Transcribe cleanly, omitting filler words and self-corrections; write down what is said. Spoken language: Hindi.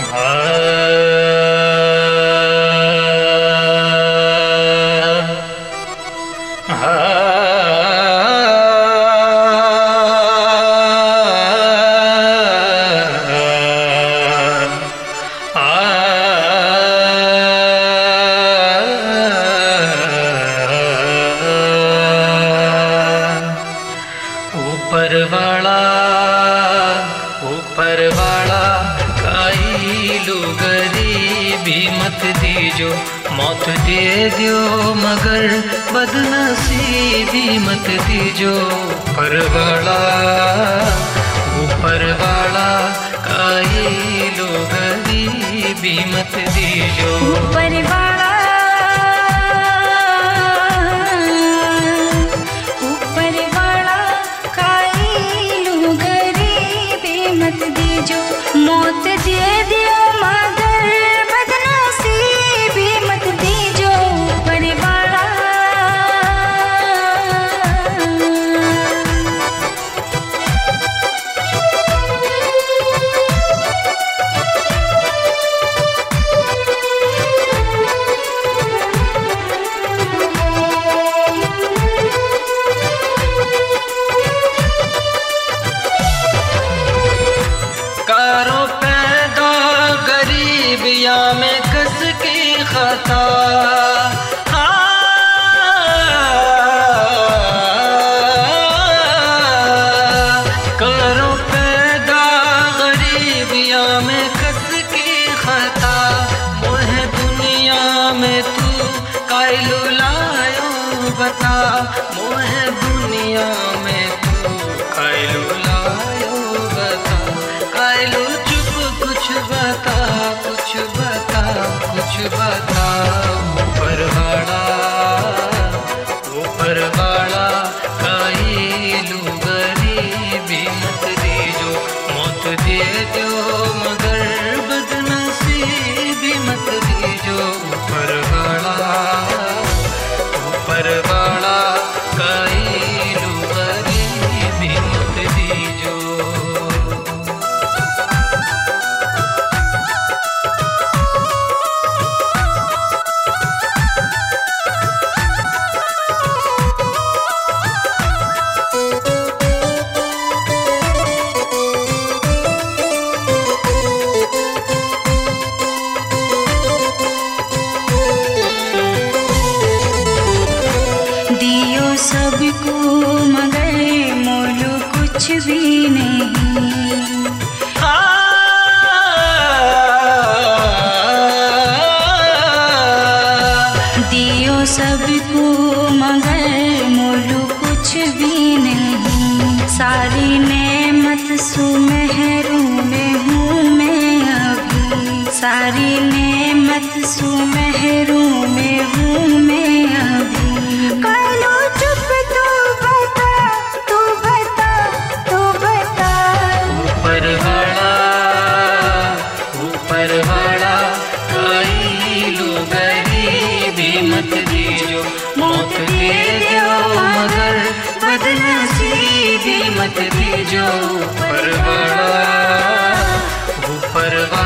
ऊपर वाला काई लो गरीबी मत दीजो, मौत दे दियो मगर बदनसीबी मत दीजो। ऊपर वाला काई लो गरीबी मत दीजो। ऊपर वाला मत दीजो, मौत दे दियो मगर बदनसीबी मत दीजो। ऊपर वाला में कस की खता, करो पैदा गरीबिया में कस की खता। मोहे दुनिया में तू कायलू लायो बता, मोहे दुनिया में तू कायलू लायो बता। कायलू चुप कुछ बता, कुछ बता, कुछ बता। ऊपर वाला कायलू गरीबी मत दीजो, मौत दे दो मगर बदनसीबी मत दीजो। ऊपर वाला कायलू गरीबी मत दीजो। सबको मगर मोलो कुछ भी नहीं। दियो सबको मगर मोलो कुछ भी नहीं। सारी नेमत सुमहरूं में हूँ मैं अभी, सारी नेमत सुमहरूं में हूँ मैं अभी। ऊपर वाला कायलू गरीबी मत दीजो, मौत दे दियो मगर बदनसीबी मत दीजो। ऊपर वाला